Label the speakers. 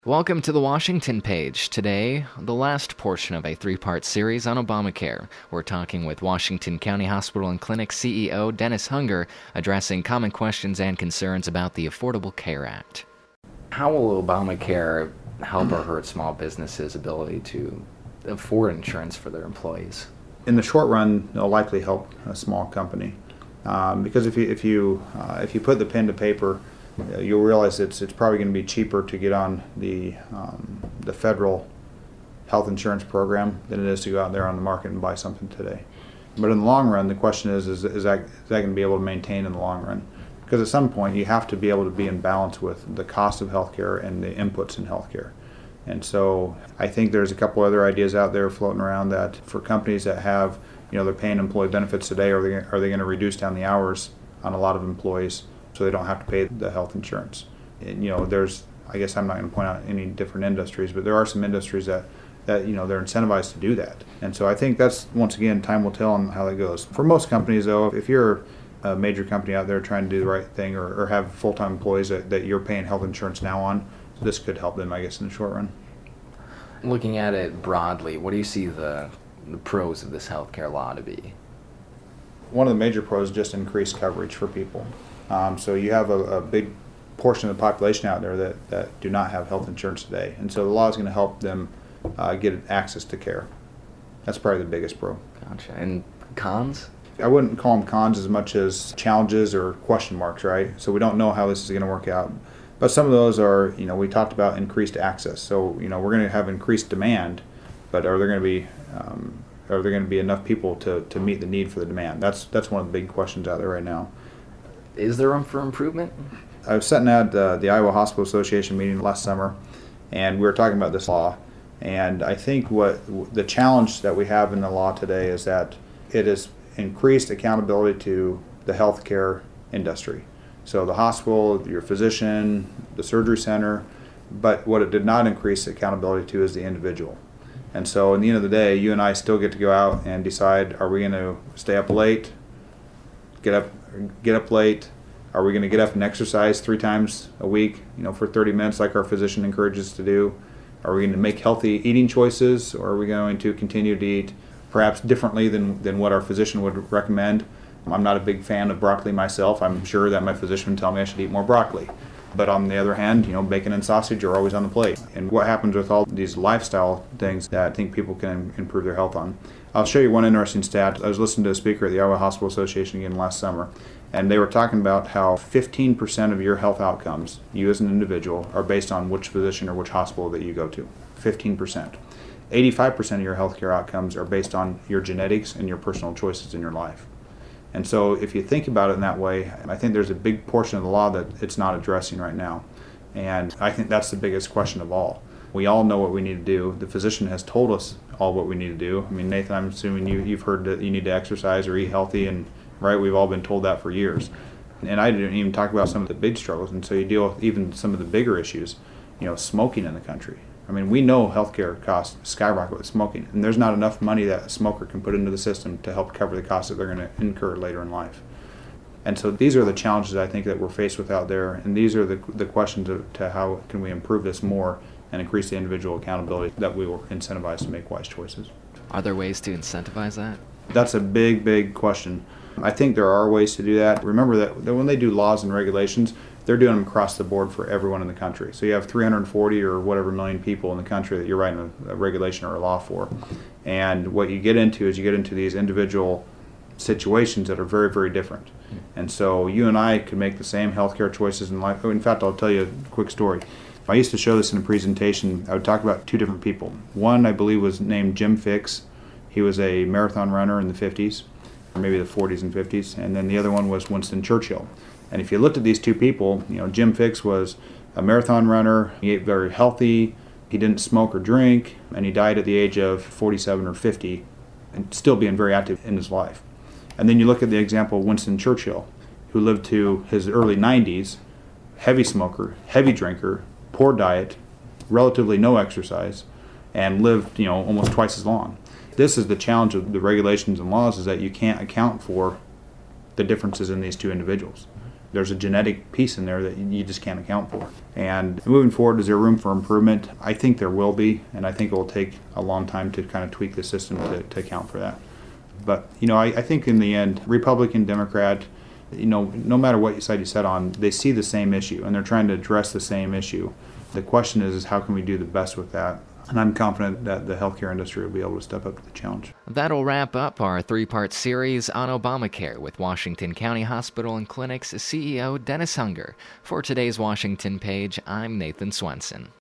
Speaker 1: Welcome to the Washington Page. Today, the last portion of a three-part series on Obamacare. We're talking with Washington County Hospital and Clinic CEO Dennis Hunger, addressing common questions and concerns about the Affordable Care Act. How will Obamacare help or hurt small businesses' ability to afford insurance for their employees?
Speaker 2: In the short run, it'll likely help a small company because if you put the pen to paper, you'll realize it's probably going to be cheaper to get on the federal health insurance program than it is to go out there on the market and buy something today. But in the long run, the question is that going to be able to maintain in the long run? Because at some point, you have to be able to be in balance with the cost of healthcare and the inputs in healthcare. And so I think there's a couple other ideas out there floating around that for companies that have, they're paying employee benefits today, are they going to reduce down the hours on a lot of employees so they don't have to pay the health insurance? And, I guess I'm not going to point out any different industries, but there are some industries that they're incentivized to do that. And so I think that's, once again, time will tell on how that goes. For most companies, though, if you're a major company out there trying to do the right thing or have full-time employees that you're paying health insurance now on, this could help them, I guess, in the short run.
Speaker 1: Looking at it broadly, what do you see the pros of this healthcare law to be?
Speaker 2: One of the major pros is just increased coverage for people. So you have a big portion of the population out there that do not have health insurance today. And so the law is going to help them get access to care. That's probably the biggest pro.
Speaker 1: Gotcha. And cons?
Speaker 2: I wouldn't call them cons as much as challenges or question marks, right? So we don't know how this is going to work out. But some of those are, we talked about increased access. So, we're going to have increased demand, but are there going to be enough people to meet the need for the demand? That's one of the big questions out there right now.
Speaker 1: Is there room for improvement?
Speaker 2: I was sitting at the Iowa Hospital Association meeting last summer, and we were talking about this law. And I think what the challenge that we have in the law today is that it has increased accountability to the healthcare industry. So the hospital, your physician, the surgery center, but what it did not increase accountability to is the individual. And so in the end of the day, you and I still get to go out and decide, are we going to stay up late, get up late? Are we going to get up and exercise 3 times a week, for 30 minutes like our physician encourages us to do? Are we going to make healthy eating choices, or are we going to continue to eat perhaps differently than what our physician would recommend? I'm not a big fan of broccoli myself. I'm sure that my physician would tell me I should eat more broccoli. But on the other hand, bacon and sausage are always on the plate. And what happens with all these lifestyle things that I think people can improve their health on? I'll show you one interesting stat. I was listening to a speaker at the Iowa Hospital Association again last summer, and they were talking about how 15% of your health outcomes, you as an individual, are based on which physician or which hospital that you go to. 15%. 85% of your healthcare outcomes are based on your genetics and your personal choices in your life. And so if you think about it in that way, I think there's a big portion of the law that it's not addressing right now. And I think that's the biggest question of all. We all know what we need to do. The physician has told us all what we need to do. I mean, Nathan, I'm assuming you've heard that you need to exercise or eat healthy, and right, we've all been told that for years. And I didn't even talk about some of the big struggles. And so you deal with even some of the bigger issues, smoking in the country. I mean, we know healthcare costs skyrocket with smoking, and there's not enough money that a smoker can put into the system to help cover the costs that they're going to incur later in life. And so these are the challenges I think that we're faced with out there, and these are the questions to how can we improve this more and increase the individual accountability that we will incentivize to make wise choices.
Speaker 1: Are there ways to incentivize that?
Speaker 2: That's a big, big question. I think there are ways to do that. Remember that when they do laws and regulations, they're doing them across the board for everyone in the country. So you have 340 or whatever million people in the country that you're writing a regulation or a law for. And what you get into is these individual situations that are very, very different. And so you and I could make the same healthcare choices in life. In fact, I'll tell you a quick story. I used to show this in a presentation. I would talk about 2 different people. One, I believe, was named Jim Fixx. He was a marathon runner in the 50s, or maybe the 40s and 50s. And then the other one was Winston Churchill. And if you looked at these 2 people, Jim Fixx was a marathon runner. He ate very healthy. He didn't smoke or drink, and he died at the age of 47 or 50, and still being very active in his life. And then you look at the example of Winston Churchill, who lived to his early 90s, heavy smoker, heavy drinker, poor diet, relatively no exercise, and lived, almost twice as long. This is the challenge of the regulations and laws, is that you can't account for the differences in these 2 individuals. there's a genetic piece in there that you just can't account for. And moving forward, is there room for improvement? I think there will be, and I think it will take a long time to kind of tweak the system to account for that. But, I think in the end, Republican, Democrat, no matter what side you sit on, they see the same issue, and they're trying to address the same issue. The question is how can we do the best with that? And I'm confident that the healthcare industry will be able to step up to the challenge.
Speaker 1: That'll wrap up our three-part series on Obamacare with Washington County Hospital and Clinic's CEO Dennis Hunger. For today's Washington Page, I'm Nathan Swenson.